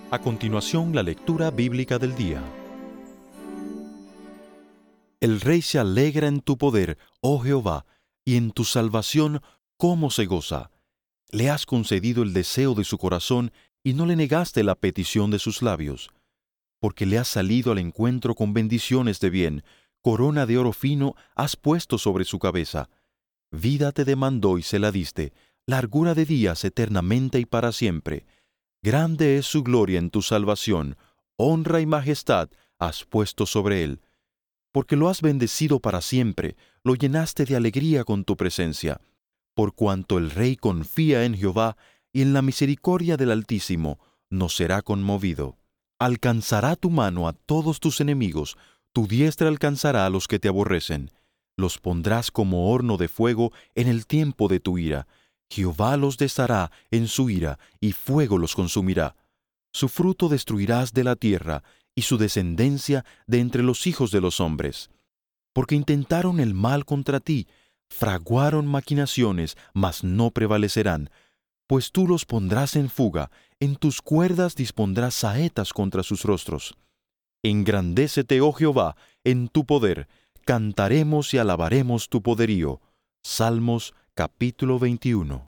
A continuación, la lectura bíblica del día. El rey se alegra en tu poder, oh Jehová, y en tu salvación, cómo se goza. Le has concedido el deseo de su corazón y no le negaste la petición de sus labios. Porque le has salido al encuentro con bendiciones de bien, corona de oro fino has puesto sobre su cabeza. Vida te demandó y se la diste, largura de días eternamente y para siempre. Grande es su gloria en tu salvación, honra y majestad has puesto sobre él. Porque lo has bendecido para siempre, lo llenaste de alegría con tu presencia. Por cuanto el rey confía en Jehová y en la misericordia del Altísimo, no será conmovido. Alcanzará tu mano a todos tus enemigos, tu diestra alcanzará a los que te aborrecen. Los pondrás como horno de fuego en el tiempo de tu ira. Jehová los deshará en su ira, y fuego los consumirá. Su fruto destruirás de la tierra, y su descendencia de entre los hijos de los hombres. Porque intentaron el mal contra ti, fraguaron maquinaciones, mas no prevalecerán. Pues tú los pondrás en fuga, en tus cuerdas dispondrás saetas contra sus rostros. Engrandécete, oh Jehová, en tu poder, cantaremos y alabaremos tu poderío. Salmos capítulo 21.